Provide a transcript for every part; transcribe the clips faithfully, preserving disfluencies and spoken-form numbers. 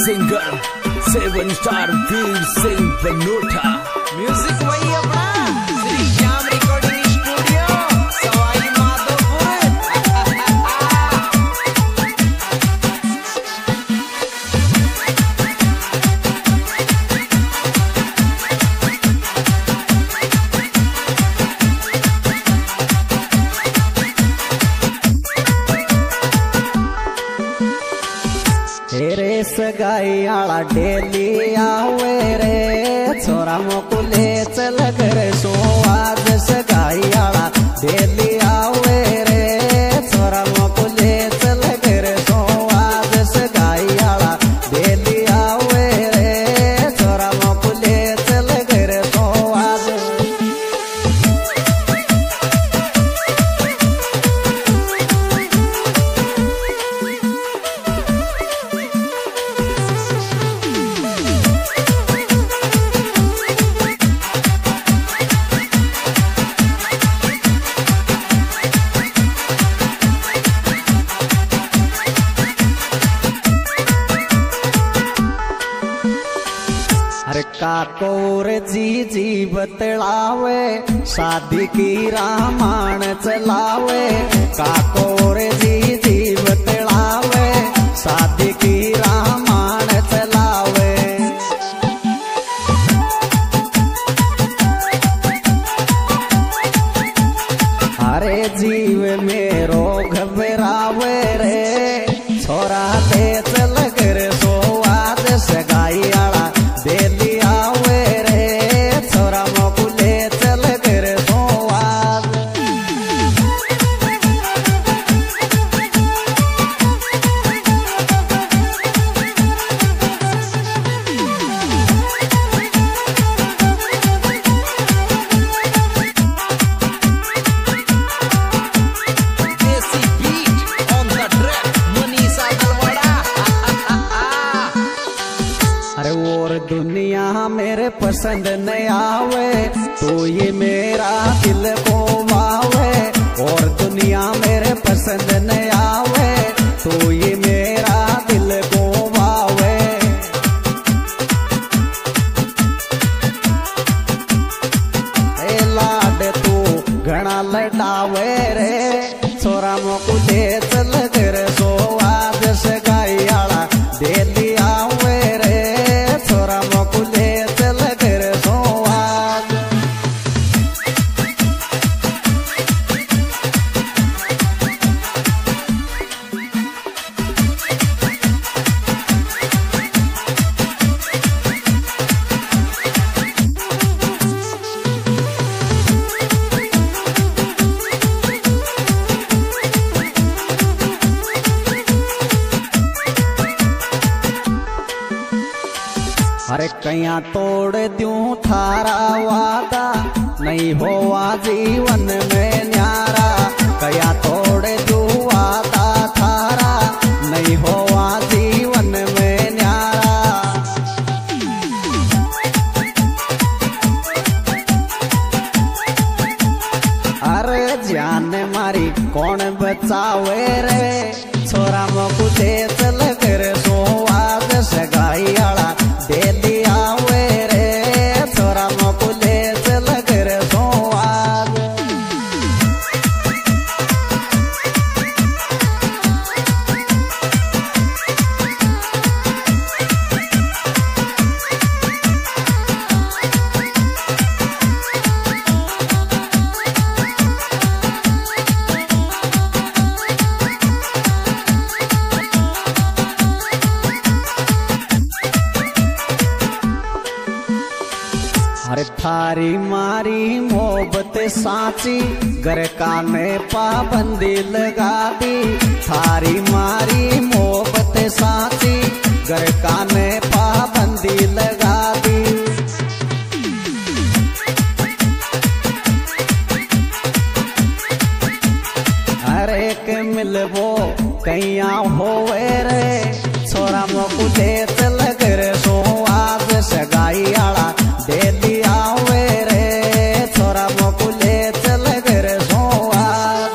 Singer seven star Veer Singh Banota. Music वही अपना Shri Shyam recording studio Sawai Madhopur. तेरे सगाई आला डेली आवे रे छोरा मोकुले चल कर सो आज सगाई आला डेली आवे रे छोरा मोकुले चल कर सो आज सगाई आला डेली आवे रे छोरा मोकुले चल कर सो आज। अरे काकोर जी जी बतलावे शादी की रामायण चलावे काकोर जी जी बतलावे शादी की रामायण चलावे। अरे जीव मेरो घबरावे रे छोरा ले चल कर सो आज सगाई आला डेली आवे रे छोरा मोकुले चल कर सो आज। Desi beat on the track Manisha Galwara. अरे और दुनिया मेरे पसंद नहीं आवे तो ये मेरा दिल को मावे और दुनिया मेरे पसंद नहीं आवे तो ये मेरा दिल को मावे। ए लाड तू घना लटावे रे छोरा मोकुले चल कर सो आज सगाई आला डेली आवे रे छोरा मोकुले चल कर सो आज। अरे कया तोड़ दूं थारा वादा नहीं होवा जीवन में न्यारा कया तोड़ दूं वादा थारा नहीं होवा जीवन में न्यारा। अरे जान मारी कौन बचावे रे छोरा मोकुले चल कर सो आज सगाई आला डेली आवे रे छोरा मोकुले चल कर सो आज। अरे थारी मारी मोहब्बत साची घर काने पाबंदी लगा दी थारी मारी मोहब्बत साची घर काने पाबंदी लगा दी। अरे के मिलबो कैया होवे रे छोरा मोकुले चल कर सो आज सगाई आला डेली आवे रे छोरा मोकुले चल कर सो आज।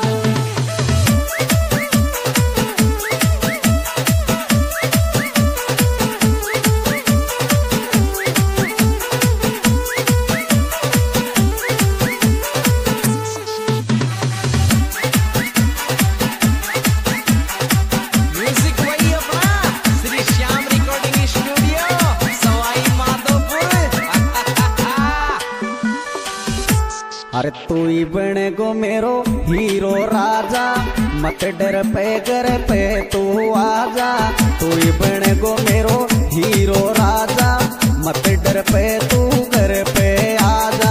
अरे तू ही बने गो मेरो हीरो राजा, मत डर पे घर पे तू आजा। तू ही बने गो मेरो हीरो राजा, मत डर पे तू घर पे आजा।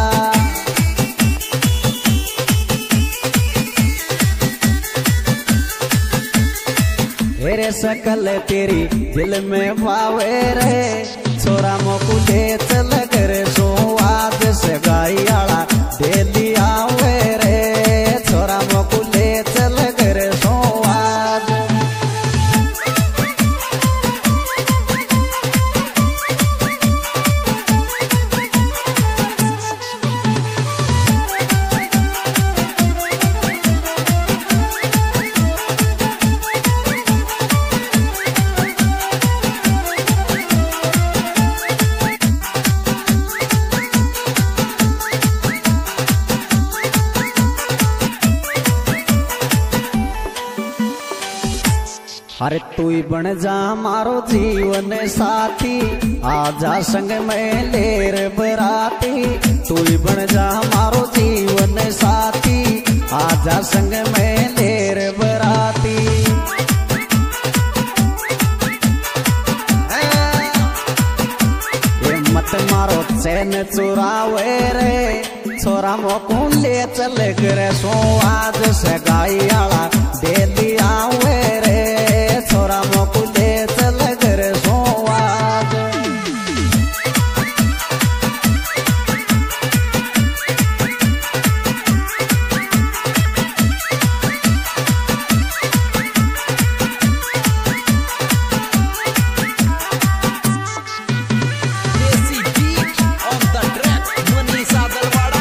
मेरे सकल तेरी दिल में भावे रे, छोरा मोकू ले चल कर सो आज सगाई आला दे दिया वे रे, छोरा मोकू ले चल कर सो आज। अरे तू ही बन जा मारो जीवन साथी, आजा संग में लेर बराती। तू ही बन जा मारो जीवन साथी, आजा संग में लेर बराती। ये मत मारो चैन चुरावे रे, छोरा मोकू ले चल कर सो आज सगाई आला दे दिया वे रे, छोरा मोकू ले चल कर सो आज। Desi beat on the track, Munisa Dalwada.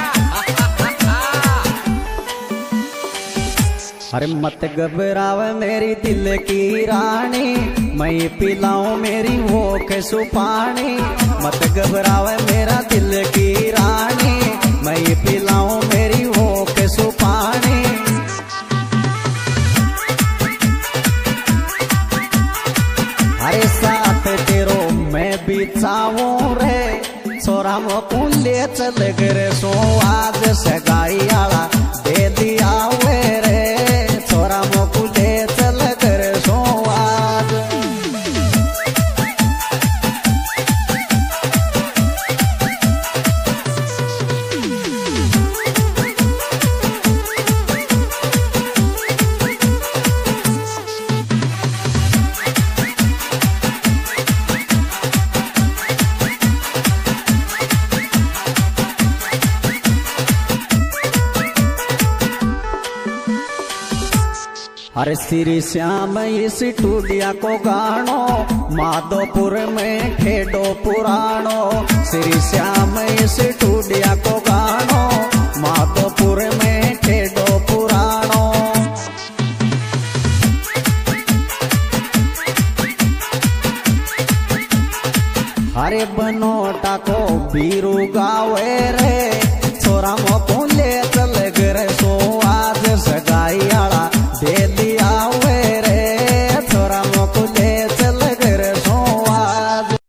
अरे मत घबरावे मेरी दिल की रानी, मैं पिलाऊं मेरी भूख सुपानी। मत घबरावे मेरा दिल की रानी, मैं पिलाऊं मेरी भूख सुपानी। अरे साथ तेरो मैं बिछाऊं रे, छोरा मोकू ले चल कर सो आज सगाई आला दे दिया वे रे, छोरा मोकू ले चल कर सो आज। अरे श्री श्याम इस टूडिया को गानो, माधोपुर में खेडो पुराणो। श्री श्याम इस टूडिया को गानो, माधोपुर में खेडो पुराणो। अरे बनोटा को बीरू गावे रे, छोरा मोकू ले चल कर सो आज सगाई आला दे